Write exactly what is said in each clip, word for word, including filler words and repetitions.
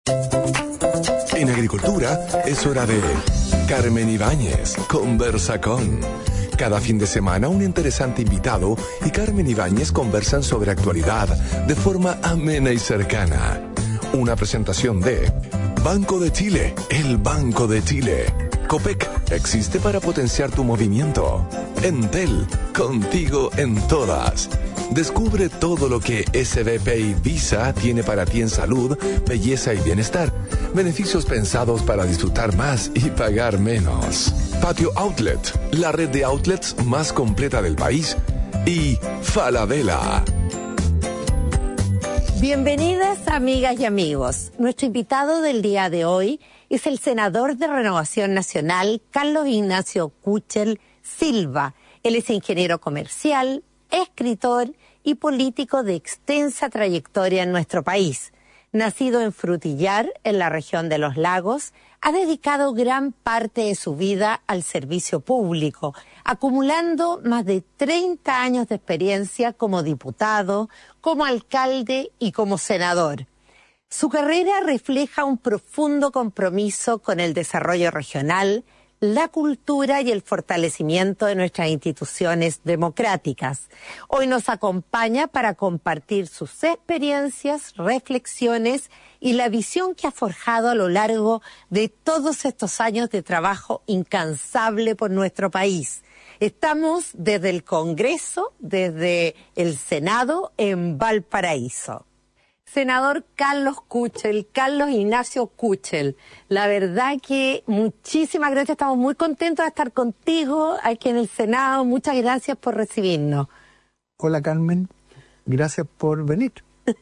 En agricultura es hora de Carmen Ibáñez conversa con. Cada fin de semana un interesante invitado y Carmen Ibáñez conversan sobre actualidad de forma amena y cercana. Una presentación de Banco de Chile, el Banco de Chile. Copec existe para potenciar tu movimiento. Entel, contigo en todas. Descubre todo lo que S B P y Visa tiene para ti en salud, belleza y bienestar. Beneficios pensados para disfrutar más y pagar menos. Patio Outlet, la red de outlets más completa del país. Y Falabella. Bienvenidas, amigas y amigos. Nuestro invitado del día de hoy es el senador de Renovación Nacional, Carlos Ignacio Kuchel Silva. Él es ingeniero comercial, escritor y político de extensa trayectoria en nuestro país. Nacido en Frutillar, en la región de Los Lagos, ha dedicado gran parte de su vida al servicio público, acumulando más de treinta años de experiencia como diputado, como alcalde y como senador. Su carrera refleja un profundo compromiso con el desarrollo regional, la cultura y el fortalecimiento de nuestras instituciones democráticas. Hoy nos acompaña para compartir sus experiencias, reflexiones y la visión que ha forjado a lo largo de todos estos años de trabajo incansable por nuestro país. Estamos desde el Congreso, desde el Senado en Valparaíso. Senador Carlos Kuchel, Carlos Ignacio Kuchel, la verdad que muchísimas gracias, estamos muy contentos de estar contigo aquí en el Senado, muchas gracias por recibirnos. Hola Carmen, gracias por venir.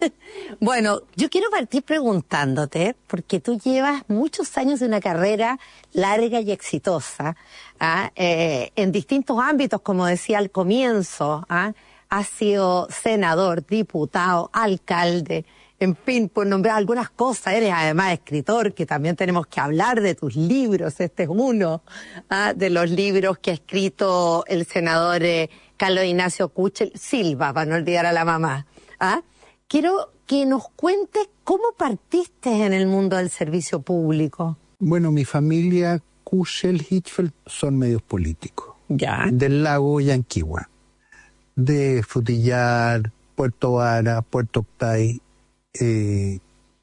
Bueno, yo quiero partir preguntándote, porque tú llevas muchos años de una carrera larga y exitosa, ¿ah? eh, en distintos ámbitos, como decía al comienzo, ¿ah? Has sido senador, diputado, alcalde, en fin, por nombrar algunas cosas. Eres además escritor, que también tenemos que hablar de tus libros. Este es uno ¿ah? de los libros que ha escrito el senador eh, Carlos Ignacio Kuchel Silva, para no olvidar a la mamá. ¿ah? Quiero que nos cuentes cómo partiste en el mundo del servicio público. Bueno, mi familia Kuchel Hirschfeld son medios políticos. Ya. Del lago Yanquihue, de Frutillar, Puerto Vara, Puerto Octay, eh,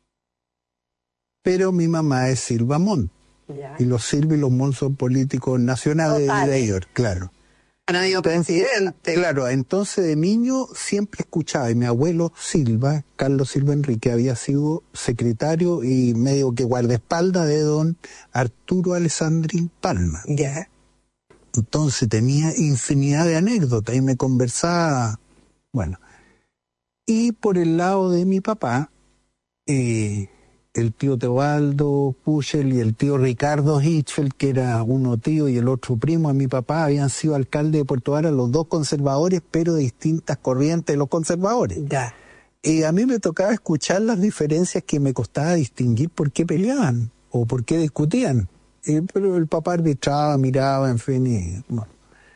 pero mi mamá es Silva Montt, y los Silva y los Montt son políticos nacionales de, de ellos, claro. Han habido presidente. Claro, entonces de niño siempre escuchaba, y mi abuelo Silva, Carlos Silva Enrique, había sido secretario y medio que guardaespaldas de don Arturo Alessandrín Palma. Ya. Yeah. Entonces tenía infinidad de anécdotas y me conversaba, bueno. Y por el lado de mi papá, eh, el tío Teobaldo Kuchel y el tío Ricardo Hirschfeld, que era uno tío y el otro primo de mi papá, habían sido alcalde de Puerto Vara, los dos conservadores, pero de distintas corrientes de los conservadores. Ya. Y a mí me tocaba escuchar las diferencias que me costaba distinguir por qué peleaban o por qué discutían. Eh, pero el papá arbitraba, miraba, en fin, y, bueno.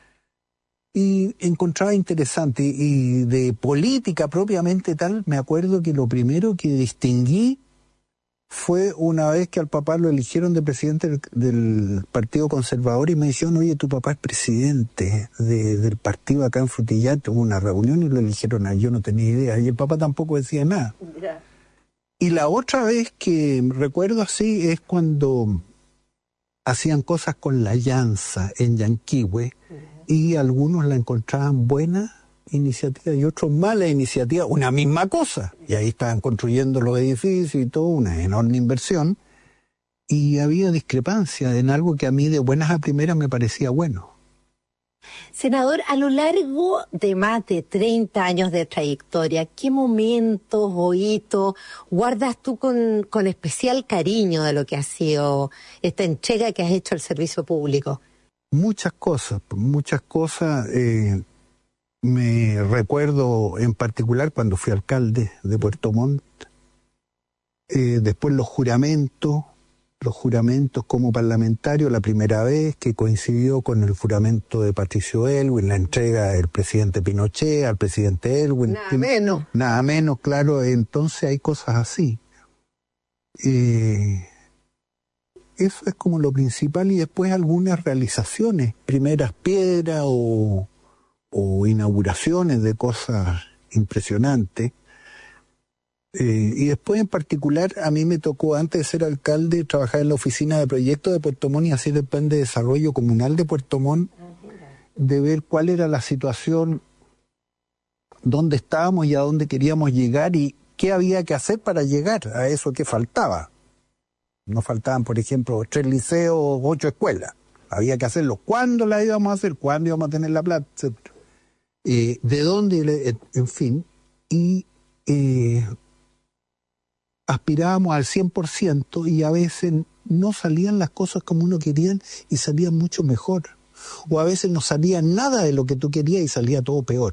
y encontraba interesante. Y de política propiamente tal, me acuerdo que lo primero que distinguí fue una vez que al papá lo eligieron de presidente del, del Partido Conservador y me dijeron, oye, tu papá es presidente de, del partido acá en Frutillar. Tuvo una reunión y lo eligieron a él, yo no tenía idea. Y el papá tampoco decía nada. Mira. Y la otra vez que recuerdo así es cuando hacían cosas con la llanza en Yanquihue uh-huh. y algunos la encontraban buena iniciativa y otros mala iniciativa, una misma cosa. Y ahí estaban construyendo los edificios y todo, una enorme inversión. Y había discrepancia en algo que a mí de buenas a primeras me parecía bueno. Senador, a lo largo de más de treinta años de trayectoria, ¿qué momentos o hitos guardas tú con, con especial cariño de lo que ha sido esta entrega que has hecho al servicio público? Muchas cosas, muchas cosas. Eh, me recuerdo en particular cuando fui alcalde de Puerto Montt, eh, después los juramentos, los juramentos como parlamentario, la primera vez que coincidió con el juramento de Patricio Aylwin, la entrega del presidente Pinochet al presidente Aylwin. Nada menos. Nada menos, claro, entonces hay cosas así. Eh, eso es como lo principal, y después algunas realizaciones, primeras piedras o, o inauguraciones de cosas impresionantes. Eh, y después en particular a mí me tocó, antes de ser alcalde, trabajar en la oficina de proyectos de Puerto Montt y hacer el plan de desarrollo comunal de Puerto Montt, de ver cuál era la situación, dónde estábamos y a dónde queríamos llegar y qué había que hacer para llegar a eso que faltaba. No faltaban, por ejemplo, tres liceos o ocho escuelas. Había que hacerlo. ¿Cuándo la íbamos a hacer? ¿Cuándo íbamos a tener la plata? Etcétera. Eh, ¿De dónde? En fin. Y eh, aspirábamos al cien por ciento y a veces no salían las cosas como uno quería y salían mucho mejor. O a veces no salía nada de lo que tú querías y salía todo peor.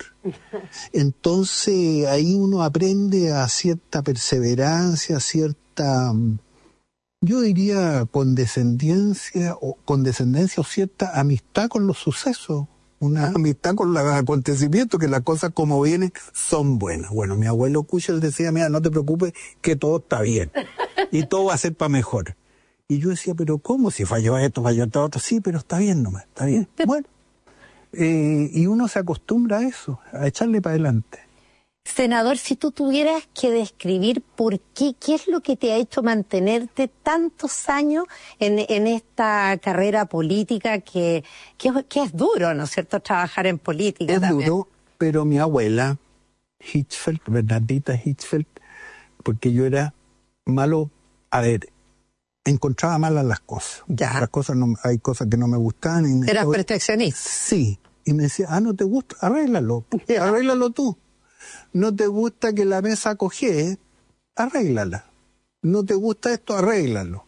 Entonces ahí uno aprende a cierta perseverancia, cierta, yo diría, condescendencia o condescendencia o cierta amistad con los sucesos. Una amistad con los acontecimientos, que las cosas como vienen son buenas. Bueno, mi abuelo Kuchel decía, mira, no te preocupes, que todo está bien. Y todo va a ser para mejor. Y yo decía, pero ¿cómo? Si falló esto, falló esto, otro. Sí, pero está bien nomás, está bien. Bueno, eh, y uno se acostumbra a eso, a echarle para adelante. Senador, si tú tuvieras que describir por qué, qué es lo que te ha hecho mantenerte tantos años en, en esta carrera política que, que, que es duro, ¿no es cierto?, trabajar en política. Es también. duro, pero mi abuela, Hitzfeld, Bernardita Hitzfeld, porque yo era malo, a ver, encontraba malas las cosas. Ya. Las cosas no, hay cosas que no me gustaban. Y me ¿Eras estaba... perfeccionista? Sí. Y me decía, ah, ¿no te gusta? Arréglalo. Arréglalo tú. ¿No te gusta que la mesa cojee? Arréglala. ¿No te gusta esto? Arréglalo.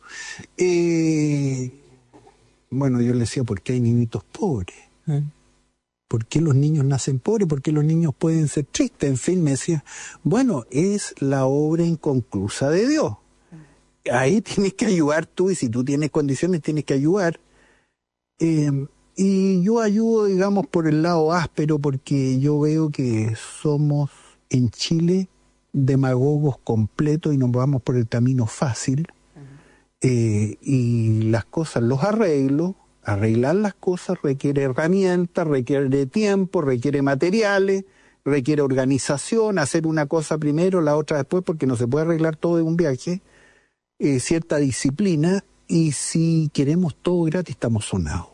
Eh... Bueno, yo le decía, ¿por qué hay niñitos pobres? ¿Eh? ¿Por qué los niños nacen pobres? ¿Por qué los niños pueden ser tristes? En fin, me decía, bueno, es la obra inconclusa de Dios. Ahí tienes que ayudar tú, y si tú tienes condiciones tienes que ayudar. Eh, y yo ayudo, digamos, por el lado áspero, porque yo veo que somos en Chile demagogos completos y nos vamos por el camino fácil. Eh, y las cosas, los arreglos, arreglar las cosas requiere herramientas, requiere tiempo, requiere materiales, requiere organización, hacer una cosa primero, la otra después, porque no se puede arreglar todo en un viaje. Eh, cierta disciplina, y si queremos todo gratis estamos sonados.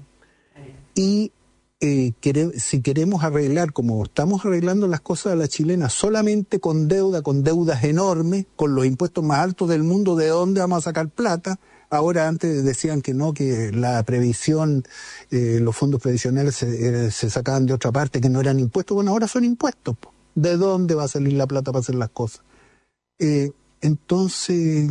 Y eh, quere, si queremos arreglar, como estamos arreglando las cosas a la chilena, solamente con deuda, con deudas enormes, con los impuestos más altos del mundo, ¿de dónde vamos a sacar plata? Ahora antes decían que no, que la previsión, eh, los fondos previsionales se, eh, se sacaban de otra parte, que no eran impuestos. Bueno, ahora son impuestos. ¿De dónde va a salir la plata para hacer las cosas? Eh, Entonces,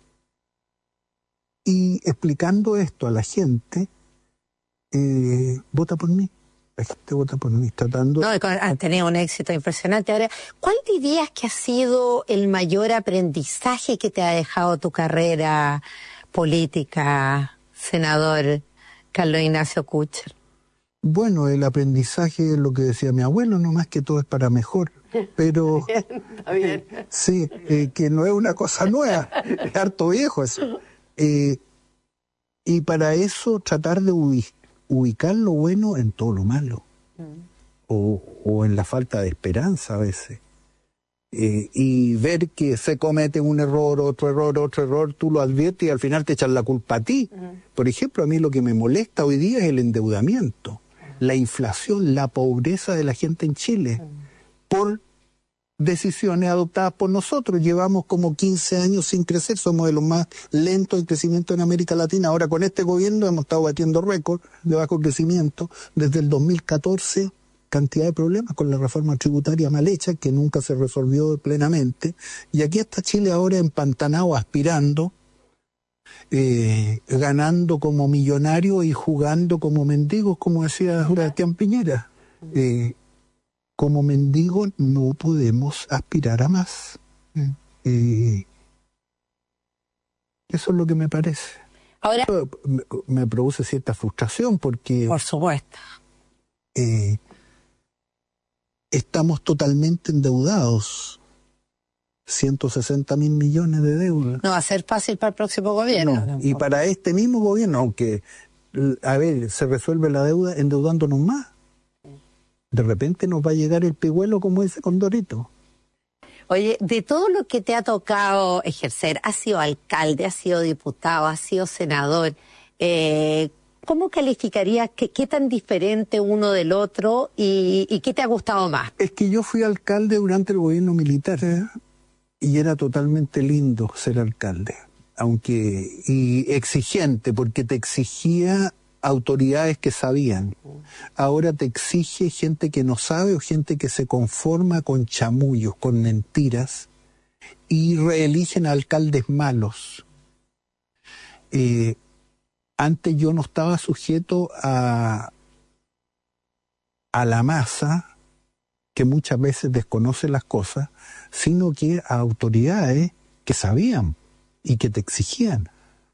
y explicando esto a la gente, eh, vota por mí. La gente vota por mí, tratando... No, han tenido un éxito impresionante. Ahora, ¿cuál dirías que ha sido el mayor aprendizaje que te ha dejado tu carrera política, senador Carlos Ignacio Kuchel? Bueno, el aprendizaje es lo que decía mi abuelo, no más que todo es para mejor. Pero Está bien. Sí, eh, que no es una cosa nueva, es harto viejo eso. Eh, y para eso tratar de ubi- ubicar lo bueno en todo lo malo, mm. o, o en la falta de esperanza a veces. Eh, y ver que se comete un error, otro error, otro error, tú lo adviertes y al final te echan la culpa a ti. Mm. Por ejemplo, a mí lo que me molesta hoy día es el endeudamiento, mm. la inflación, la pobreza de la gente en Chile. Mm. Por decisiones adoptadas por nosotros. Llevamos como quince años sin crecer, somos de los más lentos en crecimiento en América Latina. Ahora con este gobierno hemos estado batiendo récord de bajo crecimiento. Desde el dos mil catorce, cantidad de problemas con la reforma tributaria mal hecha, que nunca se resolvió plenamente. Y aquí está Chile ahora empantanado, aspirando, eh, ganando como millonario y jugando como mendigos, como decía Sebastián Piñera. Eh, Como mendigo no podemos aspirar a más. Eh, eso es lo que me parece. Ahora, me, me produce cierta frustración porque... Por supuesto. Eh, estamos totalmente endeudados. ciento sesenta mil millones de deuda. No va a ser fácil para el próximo gobierno. No, y para este mismo gobierno, aunque, a ver, se resuelve la deuda endeudándonos más. De repente nos va a llegar el pigüelo, como dice Condorito. Oye, de todo lo que te ha tocado ejercer, has sido alcalde, has sido diputado, has sido senador, eh, ¿cómo calificarías que, qué tan diferente uno del otro y, y qué te ha gustado más? Es que yo fui alcalde durante el gobierno militar, ¿eh? Y era totalmente lindo ser alcalde, aunque y exigente, porque te exigía autoridades que sabían. Ahora te exige gente que no sabe o gente que se conforma con chamullos, con mentiras, y reeligen a alcaldes malos. Eh, antes yo no estaba sujeto a, a la masa, que muchas veces desconoce las cosas, sino que a autoridades que sabían y que te exigían.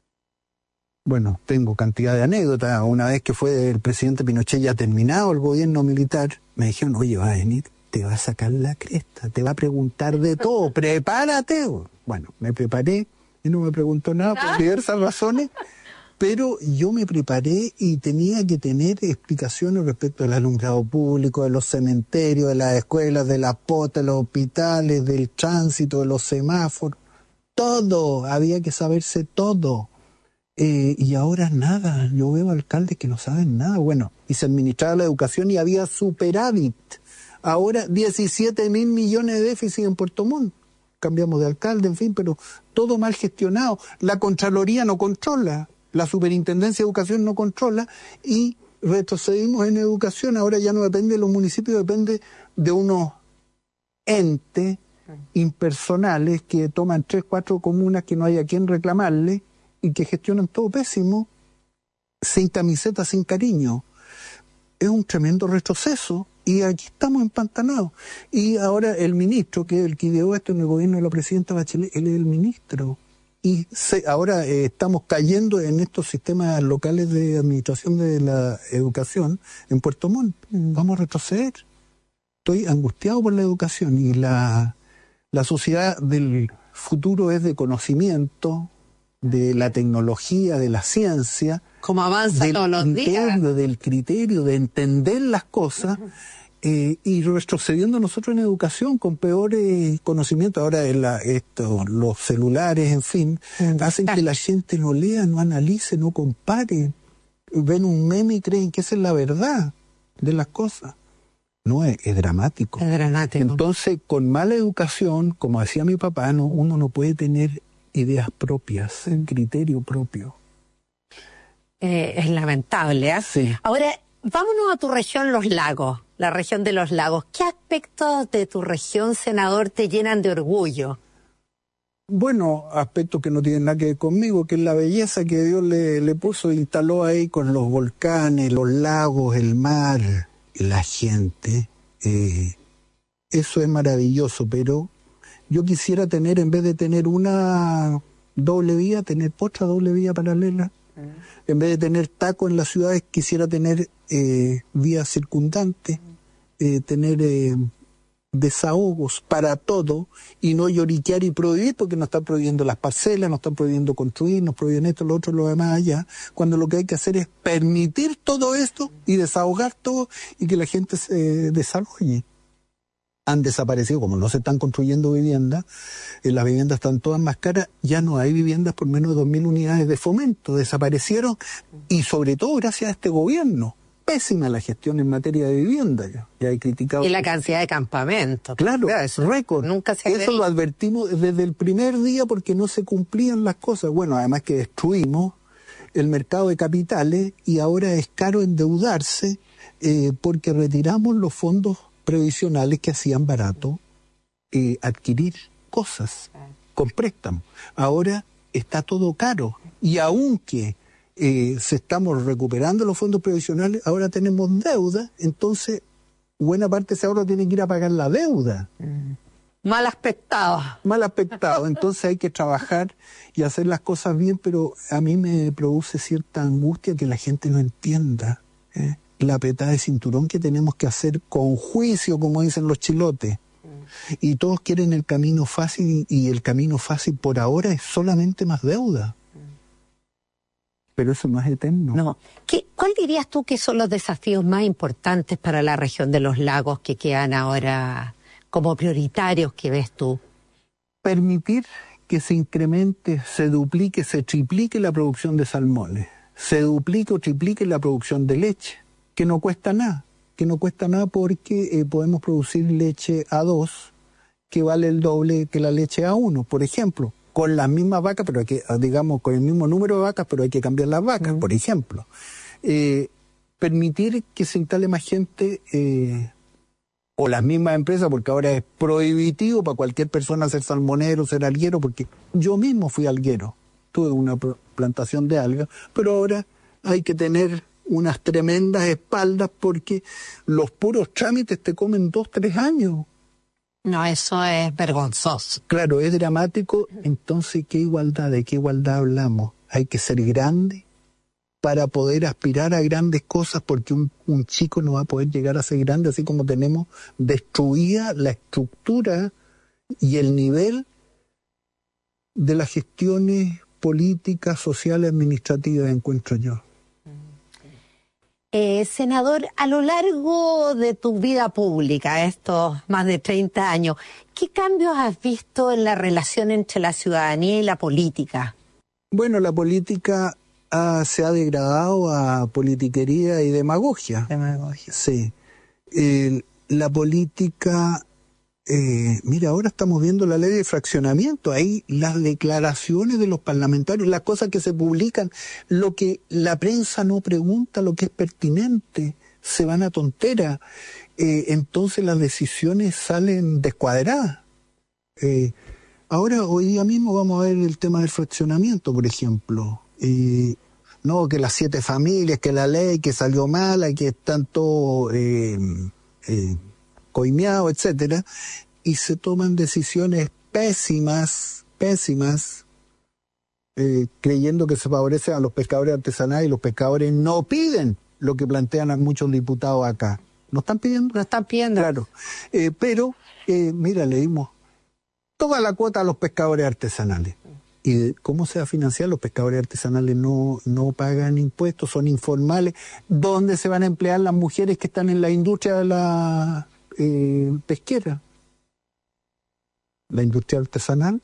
Bueno, tengo cantidad de anécdotas. Una vez que fue el presidente Pinochet ya terminado el gobierno militar, me dijeron, oye, va a venir, te va a sacar la cresta, te va a preguntar de todo, prepárate. Bueno, me preparé y no me preguntó nada por diversas razones, pero yo me preparé y tenía que tener explicaciones respecto del alumbrado público, de los cementerios, de las escuelas, de las potas, de los hospitales, del tránsito, de los semáforos. Todo, había que saberse todo. Eh, y ahora nada, yo veo alcaldes que no saben nada. Bueno, y se administraba la educación y había superávit. Ahora diecisiete mil millones de déficit en Puerto Montt. Cambiamos de alcalde, en fin, pero todo mal gestionado. La Contraloría no controla. La Superintendencia de Educación no controla y retrocedimos en educación. Ahora ya no depende de los municipios, depende de unos entes impersonales que toman tres, cuatro comunas que no hay a quien reclamarle y que gestionan todo pésimo, sin camiseta, sin cariño. Es un tremendo retroceso y aquí estamos empantanados. Y ahora el ministro, que es el que ideó esto en el gobierno de la presidenta Bachelet, él es el ministro. Y se, ahora eh, estamos cayendo en estos sistemas locales de administración de la educación en Puerto Montt. Vamos a retroceder. Estoy angustiado por la educación y la, la sociedad del futuro es de conocimiento, de la tecnología, de la ciencia. Como avanza del todos los días. Criterio, del criterio, de entender las cosas. Eh, y retrocediendo nosotros en educación con peores conocimientos. Ahora la, esto, los celulares, en fin, hacen que la gente no lea, no analice, no compare. Ven un meme y creen que esa es la verdad de las cosas. No, es, es dramático. Es dramático. Entonces, con mala educación, como decía mi papá, no, uno no puede tener ideas propias, criterio propio. Eh, es lamentable, ¿eh? Sí. Ahora, vámonos a tu región, Los Lagos. La región de Los Lagos. ¿Qué aspectos de tu región, senador, te llenan de orgullo? Bueno, aspectos que no tienen nada que ver conmigo, que es la belleza que Dios le, le puso, instaló ahí con los volcanes, los lagos, el mar, la gente. Eh, eso es maravilloso, pero yo quisiera tener, en vez de tener una doble vía, tener otra doble vía paralela. En vez de tener tacos en las ciudades, quisiera tener eh, vías circundantes, eh, tener eh, desahogos para todo y no lloriquear y prohibir, porque nos están prohibiendo las parcelas, nos están prohibiendo construir, nos prohíben esto, lo otro, lo demás allá, cuando lo que hay que hacer es permitir todo esto y desahogar todo y que la gente se desarrolle. Han desaparecido, como no se están construyendo viviendas, eh, las viviendas están todas más caras, ya no hay viviendas por menos de dos mil unidades de fomento, desaparecieron, y sobre todo gracias a este gobierno. Pésima la gestión en materia de vivienda, ya, ya he criticado. Y la cantidad de campamentos. Claro, eso récord. Nunca se Eso lo advertimos desde el primer día porque no se cumplían las cosas. Bueno, además que destruimos el mercado de capitales y ahora es caro endeudarse eh, porque retiramos los fondos previsionales que hacían barato eh, adquirir cosas con préstamo. Ahora está todo caro y aunque eh, se estamos recuperando los fondos previsionales, ahora tenemos deuda, entonces buena parte de ese ahorro tiene que ir a pagar la deuda. Mm. Mal aspectado. Mal aspectado, entonces hay que trabajar y hacer las cosas bien, pero a mí me produce cierta angustia que la gente no entienda ¿eh? la apretada de cinturón que tenemos que hacer con juicio, como dicen los chilotes. Y todos quieren el camino fácil, y el camino fácil por ahora es solamente más deuda. Pero eso no es eterno. No. ¿Qué, ¿Cuál dirías tú que son los desafíos más importantes para la región de los lagos que quedan ahora como prioritarios que ves tú? Permitir que se incremente, se duplique, se triplique la producción de salmones, se duplique o triplique la producción de leche, que no cuesta nada, que no cuesta nada porque eh, podemos producir leche A dos que vale el doble que la leche A uno, por ejemplo, con las mismas vacas, pero hay que, digamos, con el mismo número de vacas, pero hay que cambiar las vacas, mm. por ejemplo. Eh, permitir que se instale más gente, eh, o las mismas empresas, porque ahora es prohibitivo para cualquier persona ser salmonero, ser alguero, porque yo mismo fui alguero, tuve una plantación de algas, pero ahora hay que tener unas tremendas espaldas porque los puros trámites te comen dos, tres años. No, eso es vergonzoso. Claro, es dramático. Entonces, ¿qué igualdad? ¿De qué igualdad hablamos? Hay que ser grande para poder aspirar a grandes cosas, porque un, un chico no va a poder llegar a ser grande, así como tenemos destruida la estructura y el nivel de las gestiones políticas, sociales, administrativas, encuentro yo. Eh, senador, a lo largo de tu vida pública, estos más de treinta años, ¿qué cambios has visto en la relación entre la ciudadanía y la política? Bueno, la política ah, se ha degradado a politiquería y demagogia. Demagogia. Sí. Eh, la política... Eh, mira, ahora estamos viendo la ley de fraccionamiento, ahí las declaraciones de los parlamentarios, las cosas que se publican, lo que la prensa no pregunta, lo que es pertinente, se van a tontera, eh, entonces las decisiones salen descuadradas. Eh, ahora, hoy día mismo vamos a ver el tema del fraccionamiento, por ejemplo. Eh, no, que las siete familias, que la ley, que salió mala, que están todos... Eh, eh, coimeado, etcétera, y se toman decisiones pésimas, pésimas, eh, creyendo que se favorece a los pescadores artesanales, y los pescadores no piden lo que plantean a muchos diputados acá. ¿No están pidiendo? No están pidiendo. Claro. Eh, pero, eh, mira, le dimos toda la cuota a los pescadores artesanales. ¿Y cómo se va a financiar? Los pescadores artesanales no, no pagan impuestos, son informales. ¿Dónde se van a emplear las mujeres que están en la industria de la... Eh, pesquera, la industria artesanal?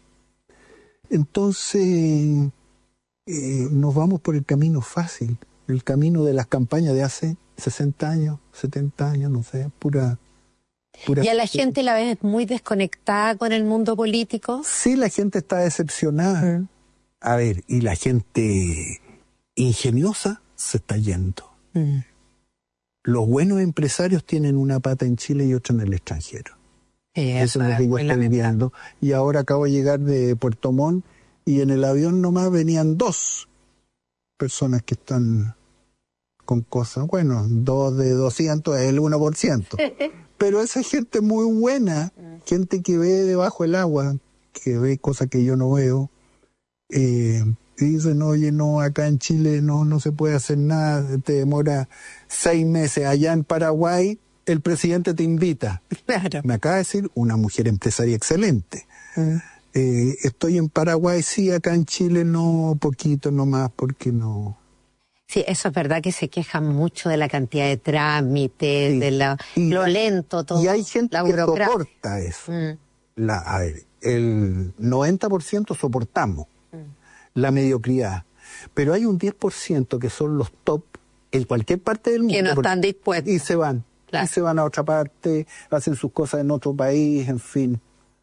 Entonces eh, nos vamos por el camino fácil, el camino de las campañas de hace sesenta años, setenta años, no sé, pura... pura ¿Y a la gente la ves muy desconectada con el mundo político? Sí, la gente está decepcionada. Mm. A ver, y la gente ingeniosa se está yendo. Mm. Los buenos empresarios tienen una pata en Chile y otra en el extranjero. Sí, eso es lo que yo estoy viendo. Y ahora acabo de llegar de Puerto Montt y en el avión nomás venían dos personas que están con cosas. Bueno, dos de doscientos es el uno por ciento. Pero esa gente muy buena, gente que ve debajo del agua, que ve cosas que yo no veo, eh, y dicen, oye, no, acá en Chile no, no se puede hacer nada, te demora seis meses. Allá en Paraguay, el presidente te invita. Claro. Me acaba de decir una mujer empresaria excelente. Uh-huh. Eh, estoy en Paraguay, sí, acá en Chile no, poquito nomás, porque no... Sí, eso es verdad que se quejan mucho de la cantidad de trámites, sí. de la, y, lo lento, todo. Y hay gente que soporta eso. Mm. La, a ver, el noventa por ciento soportamos la mediocridad, pero hay un diez por ciento que son los top en cualquier parte del mundo. Que no están dispuestos. Y se van, claro. Y se van a otra parte, hacen sus cosas en otro país, en fin.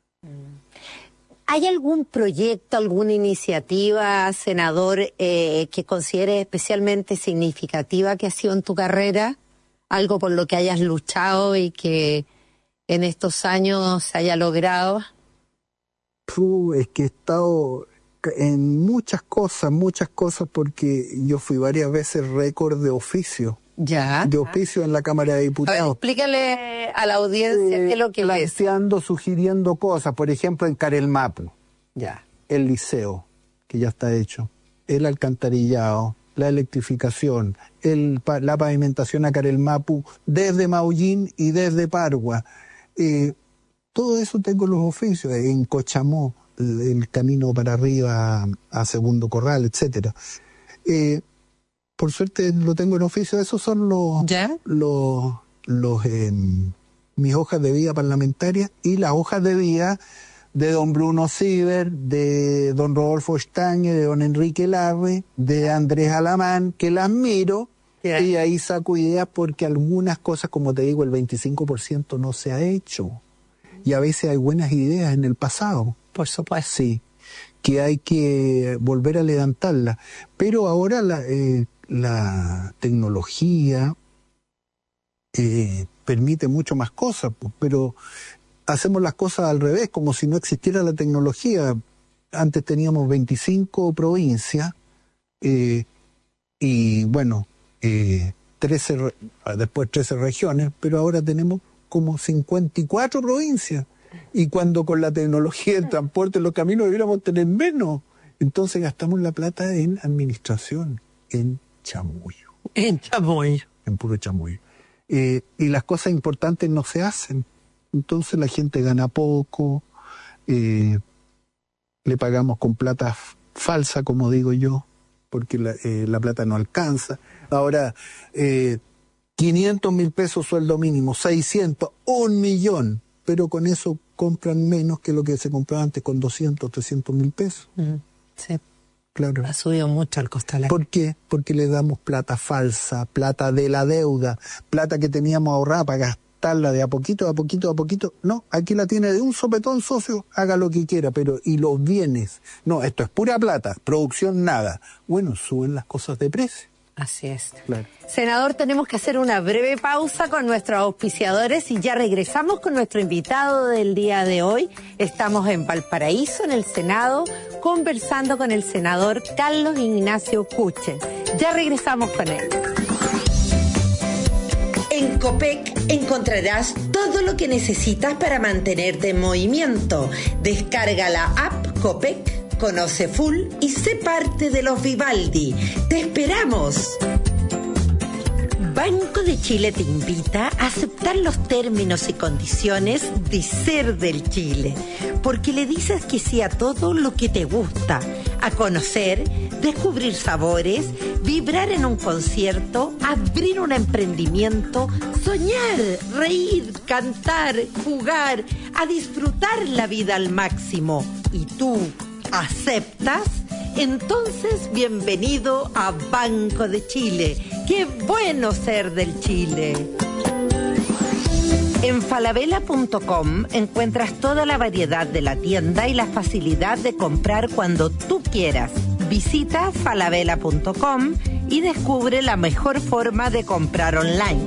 ¿Hay algún proyecto, alguna iniciativa, senador, eh, que consideres especialmente significativa que ha sido en tu carrera? ¿Algo por lo que hayas luchado y que en estos años se haya logrado? Puh, es que he estado... en muchas cosas, muchas cosas, porque yo fui varias veces récord de oficio. Ya. De oficio en la Cámara de Diputados. A ver, explícale a la audiencia eh, qué es lo que es. Planteando, sugiriendo cosas, por ejemplo, en Carelmapu. Ya. El liceo, que ya está hecho. El alcantarillado, la electrificación, el, la pavimentación a Carelmapu desde Maullín y desde Pargua. Eh, Todo eso tengo los oficios, en Cochamó, el, el camino para arriba a, a Segundo Corral, etcétera. Eh, por suerte lo tengo en oficio. Esos son los, ¿Ya? los, los eh, mis hojas de vida parlamentarias y las hojas de vida de don Bruno Sieber, de don Rodolfo Estañe, de don Enrique Larre, de Andrés Alamán, que las miro. Yeah. Y ahí saco ideas porque algunas cosas, como te digo, el veinticinco por ciento no se ha hecho. Y a veces hay buenas ideas en el pasado. Por supuesto. Sí, que hay que volver a levantarlas. Pero ahora la, eh, la tecnología eh, permite mucho más cosas, pues, pero hacemos las cosas al revés, como si no existiera la tecnología. Antes teníamos veinticinco provincias eh, y bueno, eh, trece, después trece regiones, pero ahora tenemos como cincuenta y cuatro provincias. Y cuando con la tecnología del transporte en los caminos debiéramos tener menos. Entonces gastamos la plata en administración, en chamullo. En chamullo. En puro chamullo. Eh, y las cosas importantes no se hacen. Entonces la gente gana poco, eh, le pagamos con plata falsa, como digo yo, porque la, eh, la plata no alcanza. Ahora, eh, quinientos mil pesos sueldo mínimo, seiscientos, un millón, pero con eso compran menos que lo que se compraba antes con doscientos, trescientos mil pesos. Mm, sí. Claro. Ha subido mucho el costo de la... ¿Por qué? Porque le damos plata falsa, plata de la deuda, plata que teníamos ahorrada para gastarla de a poquito, a poquito, a poquito. No, aquí la tiene de un sopetón, socio, haga lo que quiera, pero ¿y los bienes? No, esto es pura plata, producción nada. Bueno, suben las cosas de precio. Así es. Claro. Senador, tenemos que hacer una breve pausa con nuestros auspiciadores y ya regresamos con nuestro invitado del día de hoy. Estamos en Valparaíso, en el Senado, conversando con el senador Carlos Ignacio Kuchel. Ya regresamos con él. En Copec encontrarás todo lo que necesitas para mantenerte en movimiento. Descarga la app Copec. Conoce Full y sé parte de los Vivaldi. ¡Te esperamos! Banco de Chile te invita a aceptar los términos y condiciones de Ser del Chile, porque le dices que sí a todo lo que te gusta, a conocer, descubrir sabores, vibrar en un concierto, abrir un emprendimiento, soñar, reír, cantar, jugar, a disfrutar la vida al máximo. ¿Y tú aceptas? Entonces, bienvenido a Banco de Chile. ¡Qué bueno ser del Chile! En falabella punto com encuentras toda la variedad de la tienda y la facilidad de comprar cuando tú quieras. Visita falabella punto com y descubre la mejor forma de comprar online.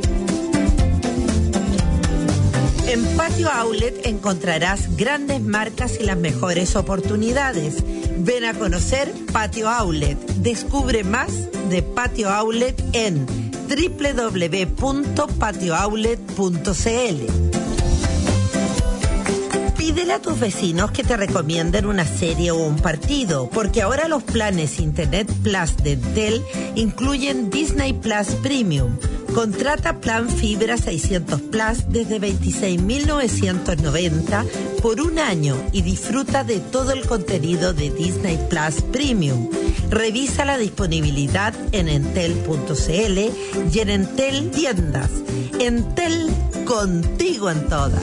En Patio Outlet encontrarás grandes marcas y las mejores oportunidades. Ven a conocer Patio Outlet. Descubre más de Patio Outlet en doble u doble u doble u punto patio outlet punto c l. Pídele a tus vecinos que te recomienden una serie o un partido, porque ahora los planes Internet Plus de Entel incluyen Disney Plus Premium. Contrata plan fibra seiscientos Plus desde veintiséis mil novecientos noventa por un año y disfruta de todo el contenido de Disney Plus Premium. Revisa la disponibilidad en entel punto c l y en Entel Tiendas. Entel, contigo en todas.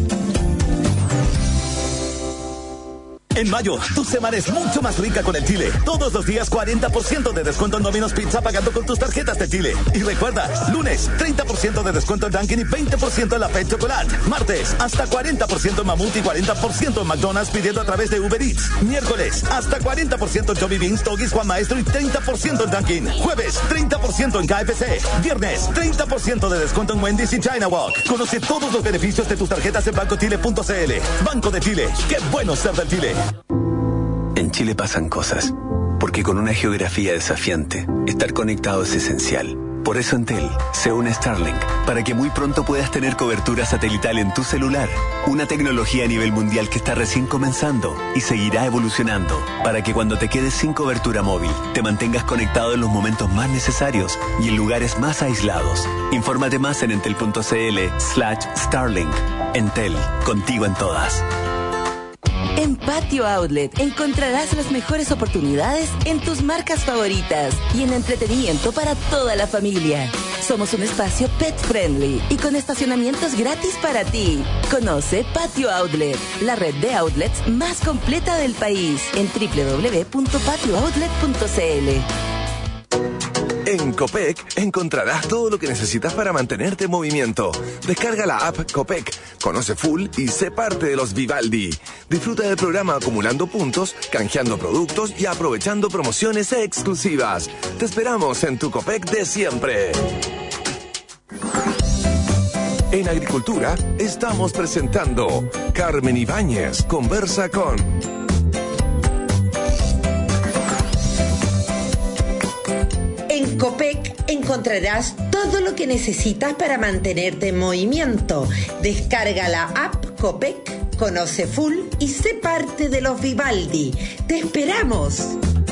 En mayo, tu semana es mucho más rica con el Chile. Todos los días cuarenta por ciento de descuento en Domino's Pizza pagando con tus tarjetas de Chile. Y recuerda, lunes, treinta por ciento de descuento en Dunkin' y veinte por ciento en la Pet Chocolate. Martes, hasta cuarenta por ciento en Mamut y cuarenta por ciento en McDonald's pidiendo a través de Uber Eats. Miércoles, hasta cuarenta por ciento en Johnny Beans, Toggies, Juan Maestro y treinta por ciento en Dunkin'. Jueves, treinta por ciento en K F C. Viernes, treinta por ciento de descuento en Wendy's y China Walk. Conoce todos los beneficios de tus tarjetas en banco chile punto c l. Banco de Chile, qué bueno ser del Chile. En Chile pasan cosas, porque con una geografía desafiante, estar conectado es esencial. Por eso Entel se une a Starlink, para que muy pronto puedas tener cobertura satelital en tu celular. Una tecnología a nivel mundial que está recién comenzando y seguirá evolucionando, para que cuando te quedes sin cobertura móvil, te mantengas conectado en los momentos más necesarios y en lugares más aislados. Infórmate más en entel.cl slash Starlink. Entel, contigo en todas. En Patio Outlet encontrarás las mejores oportunidades en tus marcas favoritas y en entretenimiento para toda la familia. Somos un espacio pet friendly y con estacionamientos gratis para ti. Conoce Patio Outlet, la red de outlets más completa del país, en doble u doble u doble u punto patio outlet punto c l. En Copec encontrarás todo lo que necesitas para mantenerte en movimiento. Descarga la app Copec, conoce full y sé parte de los Vivaldi. Disfruta del programa acumulando puntos, canjeando productos y aprovechando promociones exclusivas. Te esperamos en tu Copec de siempre. En Agricultura estamos presentando Carmen Ibáñez conversa con... En Copec encontrarás todo lo que necesitas para mantenerte en movimiento. Descarga la app Copec, conoce full y sé parte de los Vivaldi. ¡Te esperamos!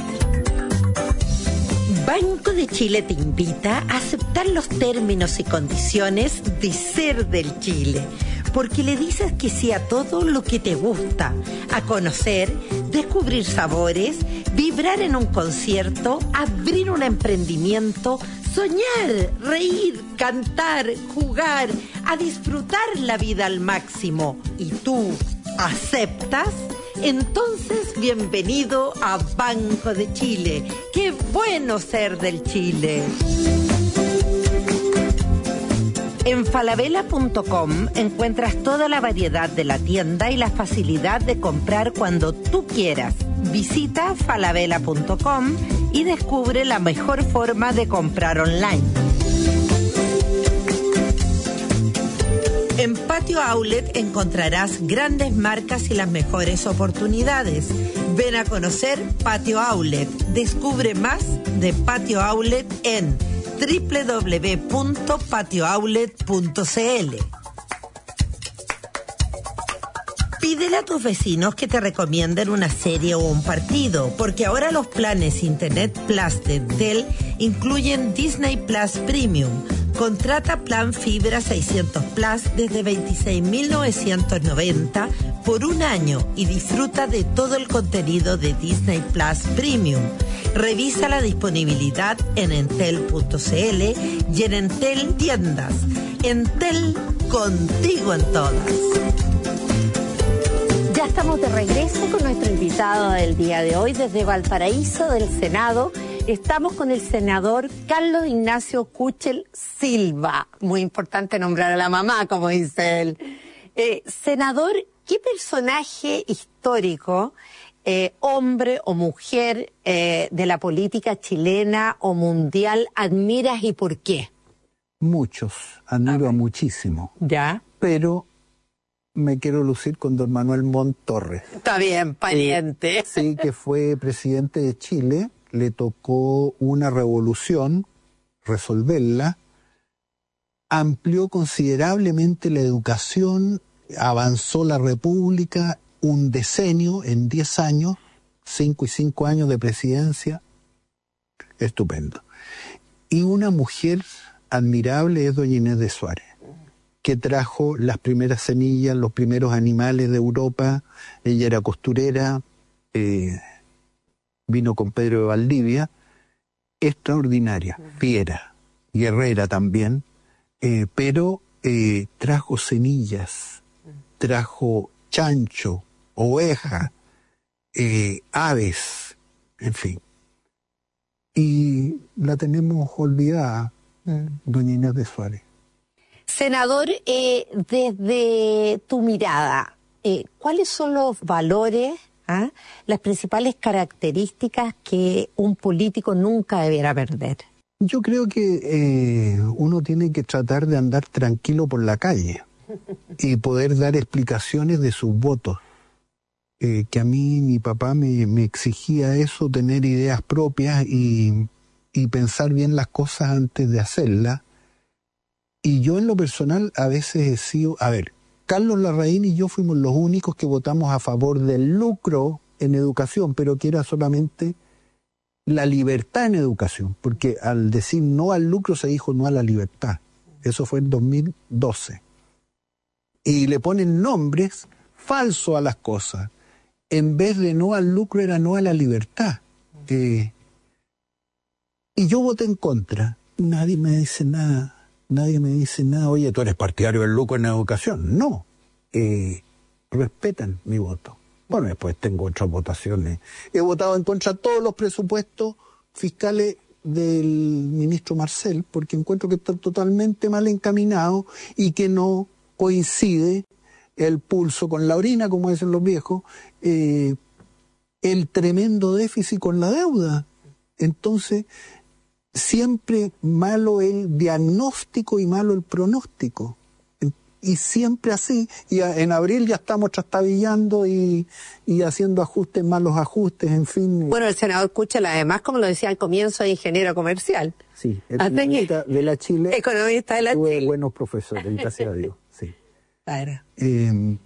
Banco de Chile te invita a aceptar los términos y condiciones de Ser del Chile, porque le dices que sí a todo lo que te gusta, a conocer, descubrir sabores, vibrar en un concierto, abrir un emprendimiento, soñar, reír, cantar, jugar, a disfrutar la vida al máximo. ¿Y tú aceptas? Entonces, bienvenido a Banco de Chile. ¡Qué bueno ser del Chile! En falabella punto com encuentras toda la variedad de la tienda y la facilidad de comprar cuando tú quieras. Visita falabella punto com y descubre la mejor forma de comprar online. En Patio Outlet encontrarás grandes marcas y las mejores oportunidades. Ven a conocer Patio Outlet. Descubre más de Patio Outlet en doble u doble u doble u punto patio outlet punto c l. Pídele a tus vecinos que te recomienden una serie o un partido, porque ahora los planes Internet Plus de Entel incluyen Disney Plus Premium. Contrata plan fibra seiscientos Plus desde veintiséis mil novecientos noventa por un año y disfruta de todo el contenido de Disney Plus Premium. Revisa la disponibilidad en entel punto c l y en Entel Tiendas. Entel, contigo en todas. Ya estamos de regreso con nuestro invitado del día de hoy desde Valparaíso, del Senado. Estamos con el senador Carlos Ignacio Kuchel Silva. Muy importante nombrar a la mamá, como dice él. Eh, senador, ¿qué personaje histórico, eh, hombre o mujer eh, de la política chilena o mundial admiras y por qué? Muchos, admiro a muchísimo. ¿Ya? Pero me quiero lucir con don Manuel Montt Torres. Está bien, pariente. Eh, sí, que fue presidente de Chile. Le tocó una revolución, resolverla, amplió considerablemente la educación, avanzó la República un decenio, en diez años, cinco y cinco años de presidencia, estupendo. Y una mujer admirable es doña Inés de Suárez, que trajo las primeras semillas, los primeros animales de Europa. Ella era costurera, eh, vino con Pedro de Valdivia, extraordinaria, fiera, guerrera también, eh, pero eh, trajo semillas, trajo chancho, oveja, eh, aves, en fin. Y la tenemos olvidada, eh, doña Inés de Suárez. Senador, eh, desde tu mirada, eh, ¿cuáles son los valores, ¿ah? las principales características que un político nunca debiera perder? Yo creo que eh, uno tiene que tratar de andar tranquilo por la calle y poder dar explicaciones de sus votos. Eh, que a mí mi papá me, me exigía eso, tener ideas propias y, y pensar bien las cosas antes de hacerlas. Y yo en lo personal a veces he sido, a ver, Carlos Larraín y yo fuimos los únicos que votamos a favor del lucro en educación, pero que era solamente la libertad en educación, porque al decir no al lucro se dijo no a la libertad. Eso fue en dos mil doce. Y le ponen nombres falsos a las cosas. En vez de no al lucro era no a la libertad. Eh, y yo voté en contra. Nadie me dice nada. Nadie me dice nada. Oye, tú eres partidario del lucro en educación. No. Eh, respetan mi voto. Bueno, después tengo otras votaciones. He votado en contra de todos los presupuestos fiscales del ministro Marcel, porque encuentro que están totalmente mal encaminados y que no coincide el pulso con la orina, como dicen los viejos, eh, el tremendo déficit con la deuda. Entonces, siempre malo el diagnóstico y malo el pronóstico. Y siempre así. Y a, en abril ya estamos trastabillando y, y haciendo ajustes, malos ajustes, en fin. Bueno, el senador Kuchel, además, como lo decía al comienzo, es ingeniero comercial. Sí, economista de la Chile. Economista de la tuve Chile. buenos profesores, gracias a Dios. Sí. Claro. Eh,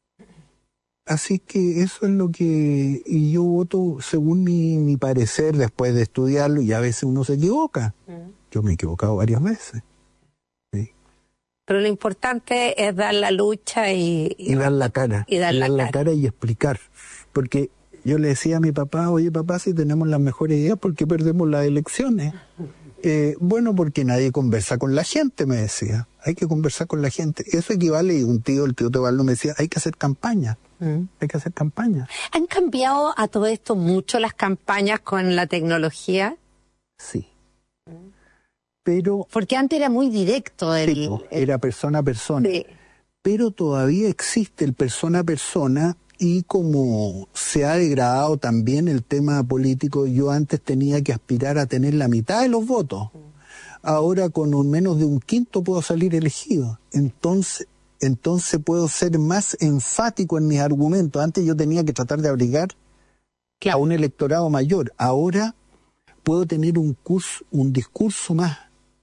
así que eso es lo que... Y yo voto según mi, mi parecer, después de estudiarlo, y a veces uno se equivoca. Mm. Yo me he equivocado varias veces. Sí. Pero lo importante es dar la lucha y... Y, y dar la cara. Y dar, y la, dar cara. la cara y explicar. Porque yo le decía a mi papá, oye papá, si tenemos las mejores ideas, ¿por qué perdemos las elecciones? Eh, bueno, porque nadie conversa con la gente, me decía. Hay que conversar con la gente. Eso equivale, y un tío, el tío Teobaldo me decía, hay que hacer campaña. Mm. Hay que hacer campaña. ¿Han cambiado a todo esto mucho las campañas con la tecnología? Sí. Mm. Pero... Porque antes era muy directo. El, sí, el, era persona a persona. Sí. Pero todavía existe el persona a persona, y como se ha degradado también el tema político, yo antes tenía que aspirar a tener la mitad de los votos. Ahora con un menos de un quinto puedo salir elegido. Entonces, entonces puedo ser más enfático en mis argumentos. Antes yo tenía que tratar de abrigar claro. a un electorado mayor. Ahora puedo tener un curso, un discurso más,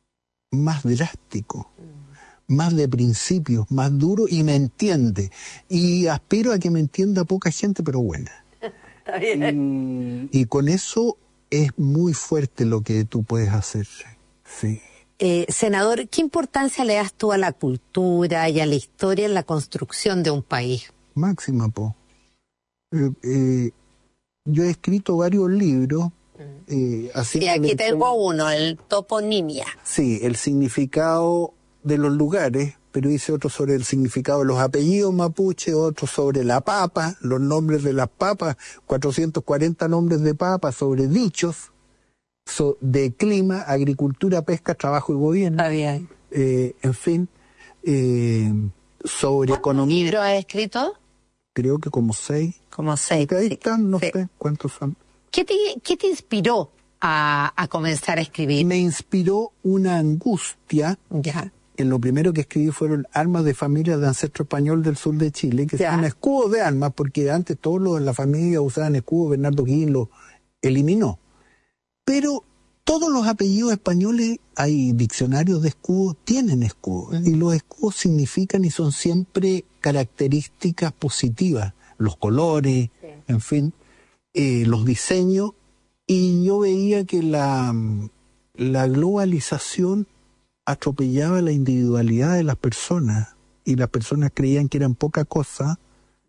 más drástico, mm. más de principios, más duro, y me entiende. Y aspiro a que me entienda poca gente, pero buena. Está bien. Y, y con eso es muy fuerte lo que tú puedes hacer. Sí. Eh, senador, ¿qué importancia le das tú a la cultura y a la historia en la construcción de un país? Máxima, po. Eh, eh, yo he escrito varios libros. Eh, así y aquí tengo uno, el toponimia. Sí, el significado de los lugares, pero hice otro sobre el significado de los apellidos mapuche, otro sobre la papa, los nombres de las papas, cuatrocientos cuarenta nombres de papas, sobre dichos, so, de clima, agricultura, pesca, trabajo y gobierno. Está bien. Eh, en fin, eh, sobre economía. ¿Libros has escrito? Creo que como seis. Como seis. Ahí sí. están, no sí. sé cuántos son. ¿Qué te, qué te inspiró a, a comenzar a escribir? Me inspiró una angustia. Ya. En lo primero que escribí fueron armas de familia de ancestro español del sur de Chile, que ya. son escudos de armas, porque antes todos los de la familia usaban escudos, Bernardo Guín lo eliminó. Pero todos los apellidos españoles, hay diccionarios de escudos, tienen escudos. Uh-huh. Y los escudos significan y son siempre características positivas. Los colores, sí. en fin, eh, los diseños. Y yo veía que la, la globalización atropellaba la individualidad de las personas. Y las personas creían que eran poca cosa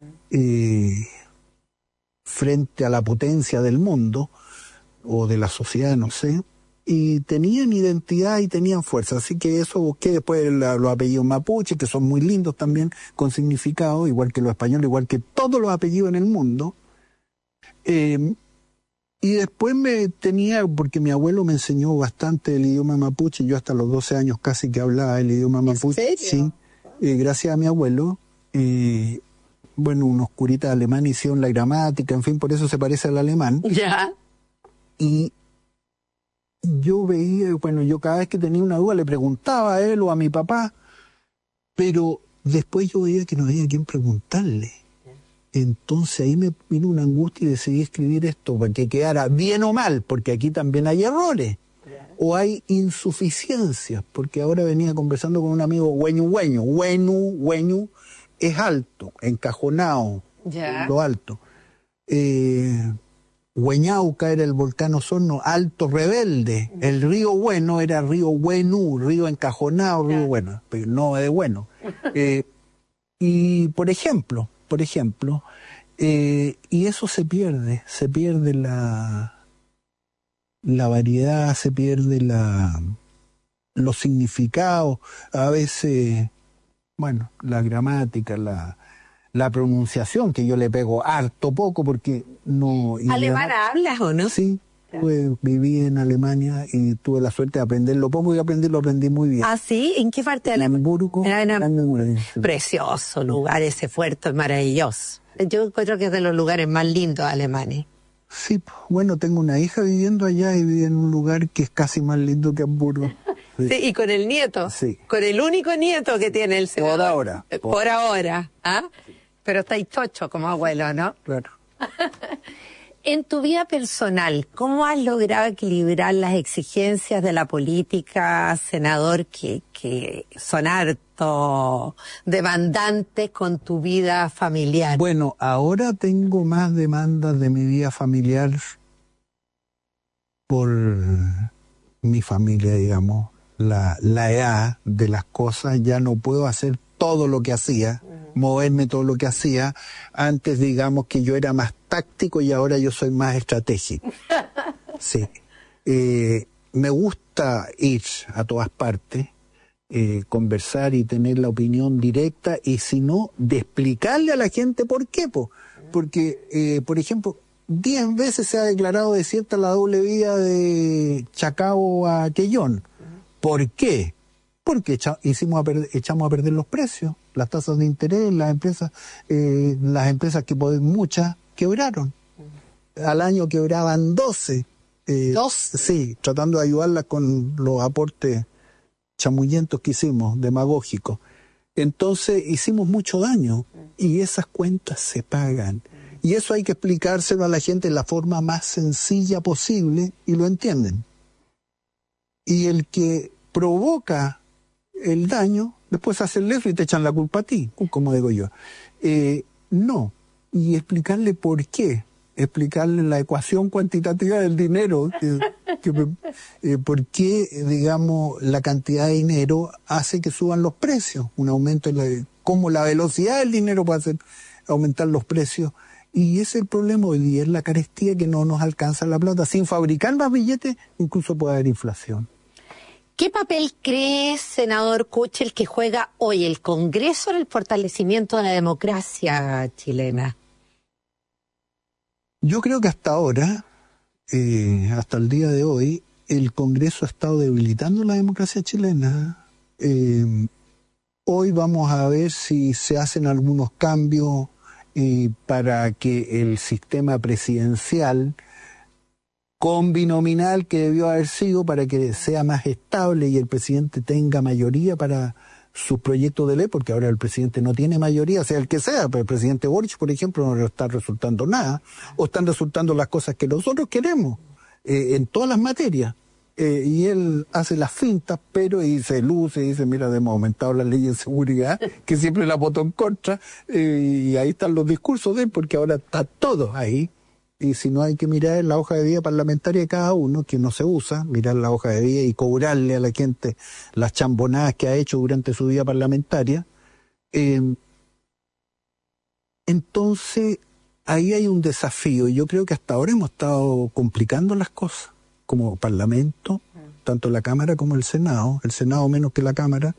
eh, frente a la potencia del mundo o de la sociedad, no sé, y tenían identidad y tenían fuerza. Así que eso busqué después la, los apellidos mapuche, que son muy lindos también, con significado, igual que los españoles, igual que todos los apellidos en el mundo. Eh, y después me tenía, porque mi abuelo me enseñó bastante el idioma mapuche, yo hasta los doce años casi que hablaba el idioma mapuche. ¿En serio? Sí, eh, gracias a mi abuelo. Eh, bueno, unos curitas alemanes hicieron la gramática, en fin, por eso se parece al alemán. Ya. Y yo veía, bueno, yo cada vez que tenía una duda le preguntaba a él o a mi papá, pero después yo veía que no había quien preguntarle. Entonces ahí me vino una angustia y decidí escribir esto para que quedara bien o mal, porque aquí también hay errores. o hay insuficiencias, porque ahora venía conversando con un amigo, hueñu, hueñu, hueñu, hueñu, es alto, encajonado, Ya. lo alto. Eh, Hueñauca era el volcán Osorno, alto rebelde. El río Bueno era río Huenú, río encajonado, río Bueno, pero no de bueno. Eh, y por ejemplo, por ejemplo, eh, y eso se pierde, se pierde la, la variedad, se pierde la, los significados, a veces, bueno, la gramática, la... la pronunciación, que yo le pego harto poco porque no... ¿Alemana hablas o no? Sí, tuve, viví en Alemania y tuve la suerte de aprenderlo poco y aprendí, lo aprendí muy bien. ¿Ah, sí? ¿En qué parte de En Alemania? Hamburgo. En Ham- en- sí. Precioso lugar, ese fuerte, maravilloso. Yo encuentro que es de los lugares más lindos de Alemania. Sí, pues, bueno, tengo una hija viviendo allá y vive en un lugar que es casi más lindo que Hamburgo. Sí. Sí, y con el nieto. Sí. Con el único nieto que tiene el senador. Por ahora. Eh, Por, ahora. ¿Ah? Pero estáis chocho como abuelo, ¿no? Claro. En tu vida personal, ¿cómo has logrado equilibrar las exigencias de la política, senador, que, que son harto demandantes, con tu vida familiar? Bueno, ahora tengo más demandas de mi vida familiar por mi familia, digamos, la, la edad de las cosas. Ya no puedo hacer todo lo que hacía, moverme todo lo que hacía. Antes, digamos, que yo era más táctico y ahora yo soy más estratégico. Sí. Eh, me gusta ir a todas partes, eh, conversar y tener la opinión directa, y si no, de explicarle a la gente por qué. Po. Porque, eh, por ejemplo, diez veces se ha declarado desierta la doble vía de Chacao a Quellón. ¿Por qué? Porque echa, hicimos a perder, echamos a perder los precios, las tasas de interés, las empresas, eh, las empresas que pueden, muchas quebraron. Al año quebraban doce. Eh, ¿Dos? Sí, tratando de ayudarlas con los aportes chamullentos que hicimos, demagógicos. Entonces hicimos mucho daño y esas cuentas se pagan. Y eso hay que explicárselo a la gente de la forma más sencilla posible y lo entienden. Y el que provoca el daño, después hace el leso y te echan la culpa a ti, como digo yo. Eh, no, y explicarle por qué, explicarle la ecuación cuantitativa del dinero, que, que, eh, por qué, digamos, la cantidad de dinero hace que suban los precios, un aumento en la, cómo la velocidad del dinero puede hacer aumentar los precios. Y ese es el problema hoy día, es la carestía, que no nos alcanza la plata. Sin fabricar más billetes, incluso puede haber inflación. ¿Qué papel crees, senador Kuchel, que juega hoy el Congreso en el fortalecimiento de la democracia chilena? Yo creo que hasta ahora, eh, hasta el día de hoy, el Congreso ha estado debilitando la democracia chilena. Eh, hoy vamos a ver si se hacen algunos cambios eh, para que el sistema presidencial con binominal, que debió haber sido, para que sea más estable y el presidente tenga mayoría para sus proyectos de ley, porque ahora el presidente no tiene mayoría, sea el que sea, pero el presidente Boric, por ejemplo, no le está resultando nada, o están resultando las cosas que nosotros queremos, eh, en todas las materias, eh, y él hace las fintas, pero y se luce, y dice, mira, hemos aumentado la ley de seguridad, que siempre la votó en contra, eh, y ahí están los discursos de él, porque ahora está todo ahí. Y si no, hay que mirar la hoja de vida parlamentaria de cada uno, que no se usa, mirar la hoja de vida y cobrarle a la gente las chambonadas que ha hecho durante su vida parlamentaria. Eh, entonces, ahí hay un desafío. Y yo creo que hasta ahora hemos estado complicando las cosas, como Parlamento, tanto la Cámara como el Senado, el Senado menos que la Cámara.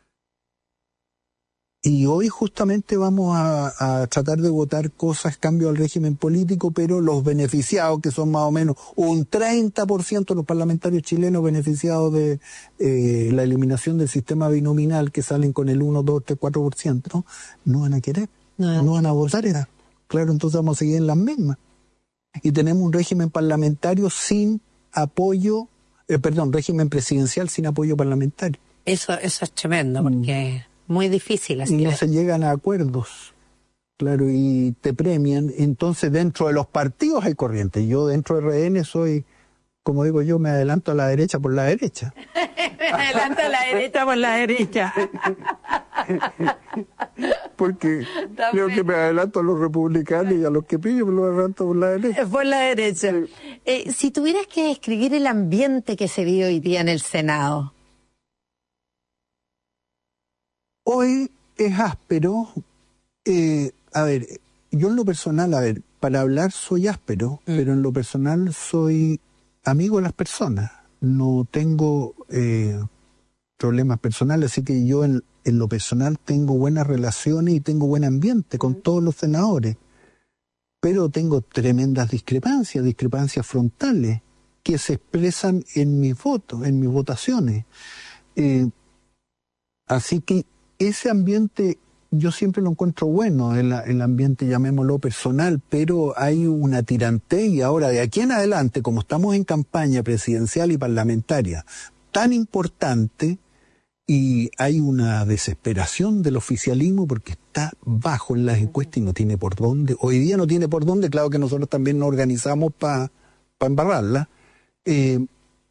Y hoy justamente vamos a, a tratar de votar cosas, cambio al régimen político, pero los beneficiados, que son más o menos un treinta por ciento de los parlamentarios chilenos beneficiados de eh, la eliminación del sistema binominal, que salen con el uno, dos, tres, cuatro por ciento, ¿no? no van a querer, no, no van a votar. Era. Claro, entonces vamos a seguir en las mismas. Y tenemos un régimen parlamentario sin apoyo, eh, perdón, régimen presidencial sin apoyo parlamentario. Eso, eso es tremendo, porque... Mm. Muy difícil así. Y no se llegan a acuerdos, claro, y te premian. Entonces, dentro de los partidos hay corrientes. Yo dentro de R N soy como digo yo, me adelanto a la derecha por la derecha. Me adelanto a la derecha por la derecha. Porque creo que me adelanto a los republicanos y a los que pillo me los adelanto por la derecha. Por la derecha. Eh, si tuvieras que describir el ambiente que se vive hoy día en el Senado. Hoy es áspero. Eh, a ver, yo en lo personal, a ver, para hablar soy áspero, mm. pero en lo personal soy amigo de las personas. No tengo eh, problemas personales, así que yo en, en lo personal tengo buenas relaciones y tengo buen ambiente con todos los senadores. Pero tengo tremendas discrepancias, discrepancias frontales, que se expresan en mis votos, en mis votaciones. Eh, así que ese ambiente yo siempre lo encuentro bueno, el, el ambiente, llamémoslo personal, pero hay una tirantez y ahora de aquí en adelante, como estamos en campaña presidencial y parlamentaria tan importante, y hay una desesperación del oficialismo porque está bajo en las encuestas y no tiene por dónde, hoy día no tiene por dónde, claro que nosotros también nos organizamos para pa embarrarla, eh,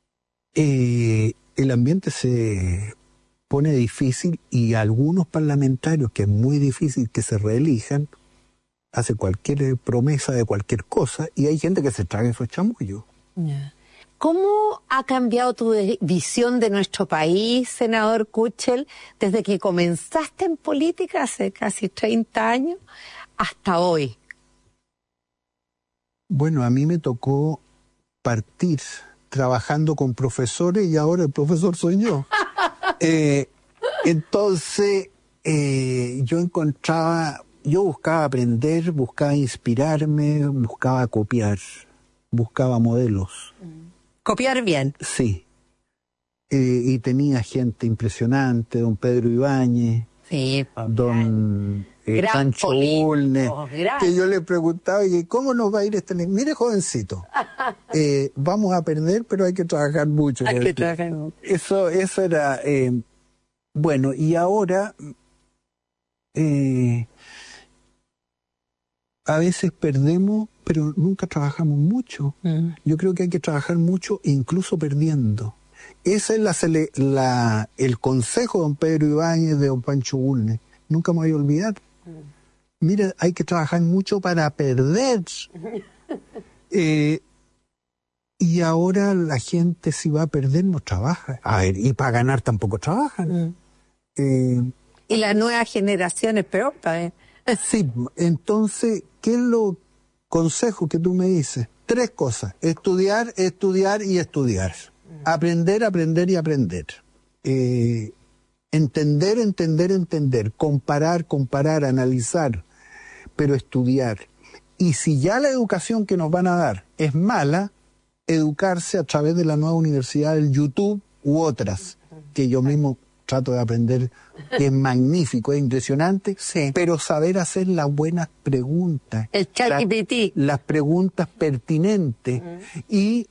eh, el ambiente se pone difícil y algunos parlamentarios, que es muy difícil que se reelijan, hacen cualquier promesa de cualquier cosa y hay gente que se traga esos chamullos. Yeah. ¿Cómo ha cambiado tu visión de nuestro país, senador Kuchel, desde que comenzaste en política hace casi treinta años hasta hoy? Bueno, a mí me tocó partir trabajando con profesores y ahora el profesor soy yo. Eh, entonces, eh, yo encontraba, yo buscaba aprender, buscaba inspirarme, buscaba copiar, buscaba modelos. ¿Copiar bien? Sí. Eh, y tenía gente impresionante, don Pedro Ibáñez, sí, don eh, Sancho Bulnes, que yo le preguntaba, ¿y cómo nos va a ir este? Mire, jovencito, eh, vamos a perder, pero hay que trabajar mucho. Hay que trabajar mucho. Eso, eso era, eh, bueno, y ahora, eh, a veces perdemos, pero nunca trabajamos mucho. Mm. Yo creo que hay que trabajar mucho, incluso perdiendo. Ese es la, la, el consejo de don Pedro Ibáñez, de don Pancho Bulnes. Nunca me voy a olvidar. Mm. Mira, hay que trabajar mucho para perder. eh, y ahora la gente, si va a perder, no trabaja. A ver, y para ganar tampoco trabajan. Mm. Eh, y la nueva generación es peor también. Sí, entonces, ¿qué es lo consejo que tú me dices? Tres cosas: estudiar, estudiar y estudiar. Aprender, aprender y aprender. Eh, entender, entender, entender. Comparar, comparar, analizar. Pero estudiar. Y si ya la educación que nos van a dar es mala, educarse a través de la nueva universidad del YouTube u otras, que yo mismo trato de aprender, que es magnífico, es impresionante, sí. Pero saber hacer las buenas preguntas. El ChatGPT. La, las preguntas pertinentes. Uh-huh. Y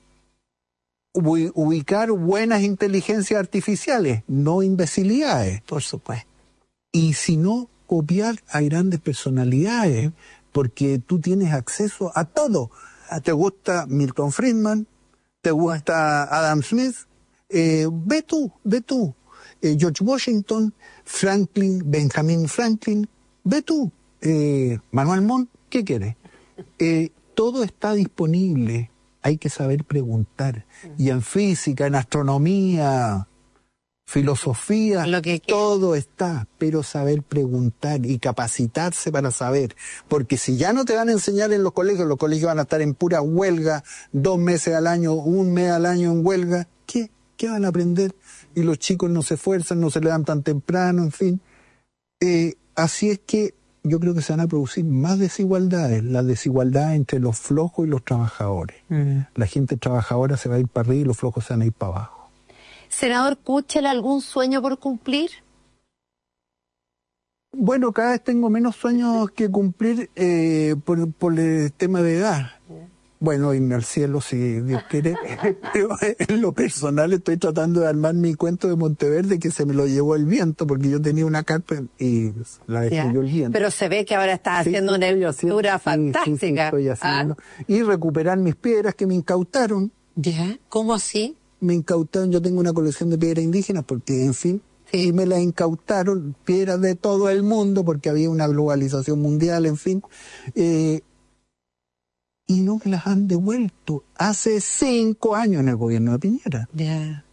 ubicar buenas inteligencias artificiales, no imbecilidades. Por supuesto. Y si no, copiar a grandes personalidades, porque tú tienes acceso a todo. ¿Te gusta Milton Friedman? ¿Te gusta Adam Smith? Eh, ve tú, ve tú. Eh, George Washington, Franklin, Benjamin Franklin, ve tú. Eh, Manuel Montt, ¿qué quieres? Eh, todo está disponible. Hay que saber preguntar. Y en física, en astronomía, filosofía, Lo que todo está, pero saber preguntar y capacitarse para saber. Porque si ya no te van a enseñar en los colegios, los colegios van a estar en pura huelga, dos meses al año, un mes al año en huelga, ¿qué? ¿Qué van a aprender? Y los chicos no se esfuerzan, no se levantan temprano, en fin. Eh, así es que yo creo que se van a producir más desigualdades, la desigualdad entre los flojos y los trabajadores. Mm. La gente trabajadora se va a ir para arriba y los flojos se van a ir para abajo. Senador Kuchel, ¿algún sueño por cumplir? Bueno, cada vez tengo menos sueños que cumplir eh, por, por el tema de edad. Yeah. Bueno, irme al cielo si Dios quiere. Pero en lo personal estoy tratando de armar mi cuento de Monteverde, que se me lo llevó el viento, porque yo tenía una carpa y la destruyó el viento. Pero se ve que ahora estás sí, haciendo sí, una escultura fantástica. Sí, sí, sí, estoy haciendo. Ah. Y recuperar mis piedras que me incautaron. ¿Ya? ¿Cómo así? Me incautaron, yo tengo una colección de piedras indígenas porque, en fin, Sí. y me las incautaron, piedras de todo el mundo porque había una globalización mundial, en fin. Eh, y no me las han devuelto. Hace cinco años en el gobierno de Piñera. Ya.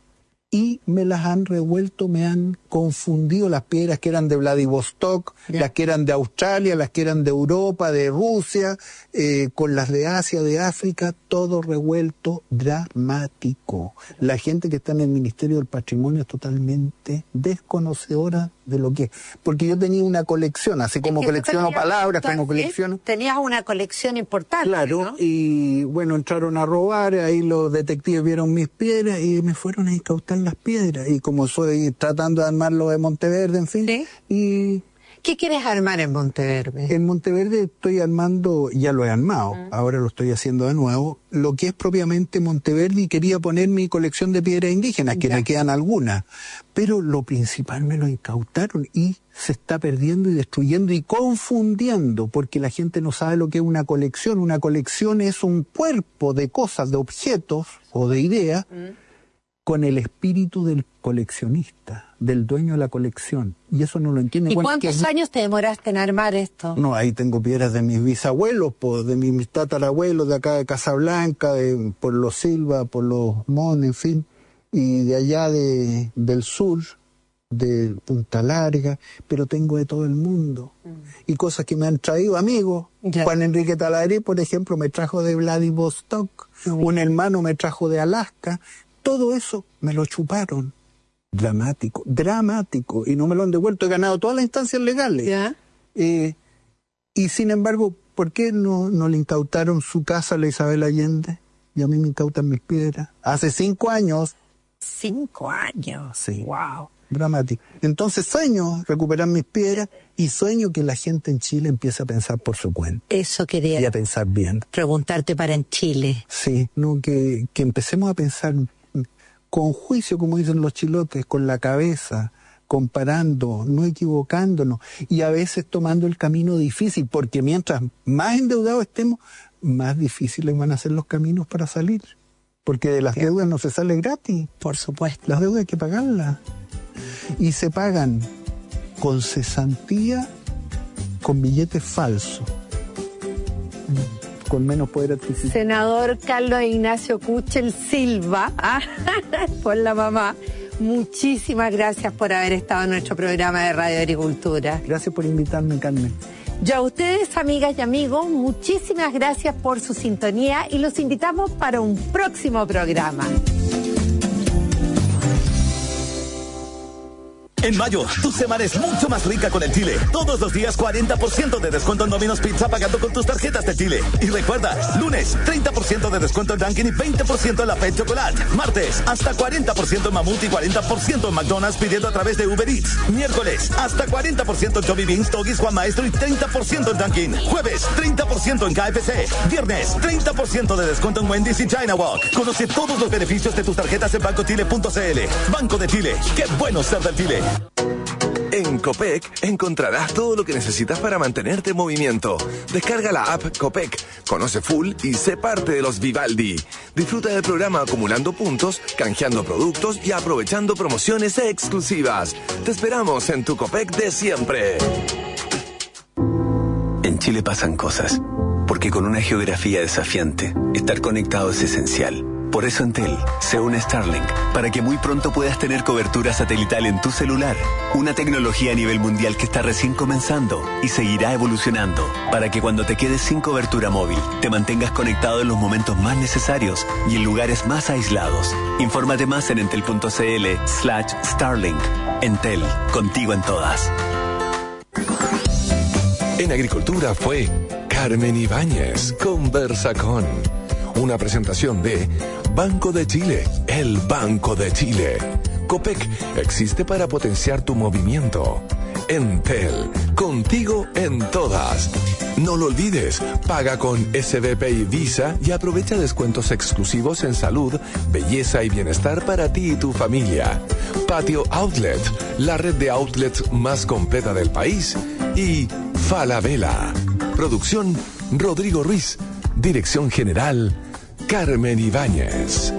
Y me las han revuelto, me han confundido las piedras que eran de Vladivostok, Ya. las que eran de Australia, las que eran de Europa, de Rusia, eh, con las de Asia, de África, todo revuelto, dramático. La gente que está en el Ministerio del Patrimonio es totalmente desconocedora de lo que es. Porque yo tenía una colección, así como Es que colecciono tenías- palabras, tengo también colecciono. Tenías una colección importante, Claro, ¿no? y bueno, entraron a robar, ahí los detectives vieron mis piedras y me fueron a incautar las piedras. Y como soy tratando de armarlo de Monteverde, en fin, Sí. y ¿Qué quieres armar en Monteverde? en Monteverde estoy armando, ya lo he armado, ahora lo estoy haciendo de nuevo, lo que es propiamente Monteverde, y quería poner mi colección de piedras indígenas, que Ya. me quedan algunas, pero lo principal me lo incautaron y se está perdiendo y destruyendo y confundiendo, porque la gente no sabe lo que es una colección. Una colección es un cuerpo de cosas, de objetos o de ideas, con el espíritu del coleccionista, del dueño de la colección. Y eso no lo entiende. ¿Y Bueno, cuántos que- años te demoraste en armar esto? No, ahí tengo piedras de mis bisabuelos, pues, de mis, mis tatarabuelos de acá de Casablanca, de, por los Silva, por los Mon, en fin, y de allá de, del sur, de Punta Larga, pero tengo de todo el mundo. Y cosas que me han traído amigos. Ya. Juan Enrique Taladré, por ejemplo, me trajo de Vladivostok, un hermano me trajo de Alaska. Todo eso me lo chuparon. Dramático, dramático, y no me lo han devuelto. He ganado todas las instancias legales. ¿Ya? Eh, y sin embargo, ¿por qué no, no le incautaron su casa a la Isabel Allende? Y a mí me incautan mis piedras. Hace cinco años. Cinco años. Sí. Wow. Dramático. Entonces sueño recuperar mis piedras y sueño que la gente en Chile empiece a pensar por su cuenta Eso quería y a pensar bien. preguntarte para en Chile. Sí, no, que, que empecemos a pensar con juicio, como dicen los chilotes, con la cabeza, comparando, no equivocándonos, y a veces tomando el camino difícil, porque mientras más endeudados estemos, más difíciles van a ser los caminos para salir. Porque de las deudas no se sale gratis. Por supuesto. Las deudas hay que pagarlas. Y se pagan con cesantía, con billetes falsos, con menos poder adquisitivo. Senador Carlos Ignacio Kuchel Silva, ah, por la mamá, muchísimas gracias por haber estado en nuestro programa de Radio Agricultura. Gracias por invitarme, Carmen. Y a ustedes, amigas y amigos, muchísimas gracias por su sintonía y los invitamos para un próximo programa. En mayo, tu semana es mucho más rica con el Chile. Todos los días cuarenta por ciento de descuento en Domino's Pizza pagando con tus tarjetas de Chile. Y recuerda, lunes treinta por ciento de descuento en Dunkin' y veinte por ciento en la Pet Chocolate. Martes, hasta cuarenta por ciento en Mamut y cuarenta por ciento en McDonald's pidiendo a través de Uber Eats. Miércoles, hasta cuarenta por ciento en Johnny Beans, Doggies, Juan Maestro y treinta por ciento en Dunkin'. Jueves, treinta por ciento en K F C. Viernes, treinta por ciento de descuento en Wendy's y China Walk. Conoce todos los beneficios de tus tarjetas en banco chile punto c l. Banco de Chile, qué bueno ser del Chile. En Copec encontrarás todo lo que necesitas para mantenerte en movimiento. Descarga la app Copec, conoce full y sé parte de los Vivaldi. Disfruta del programa acumulando puntos, canjeando productos y aprovechando promociones exclusivas. Te esperamos en tu Copec de siempre. En Chile pasan cosas, porque con una geografía desafiante, estar conectado es esencial. Por eso Entel se une a Starlink, para que muy pronto puedas tener cobertura satelital en tu celular. Una tecnología a nivel mundial que está recién comenzando y seguirá evolucionando, para que cuando te quedes sin cobertura móvil, te mantengas conectado en los momentos más necesarios y en lugares más aislados. Infórmate más en entel.cl slash Starlink. Entel, contigo en todas. En Agricultura fue Carmen Ibáñez, Conversa con. Una presentación de Banco de Chile, el Banco de Chile. Copec existe para potenciar tu movimiento. Entel, contigo en todas. No lo olvides, paga con S B P y Visa y aprovecha descuentos exclusivos en salud, belleza y bienestar para ti y tu familia. Patio Outlet, la red de outlets más completa del país. Y Falabella. Producción Rodrigo Ruiz. Dirección General Carmen Ibáñez.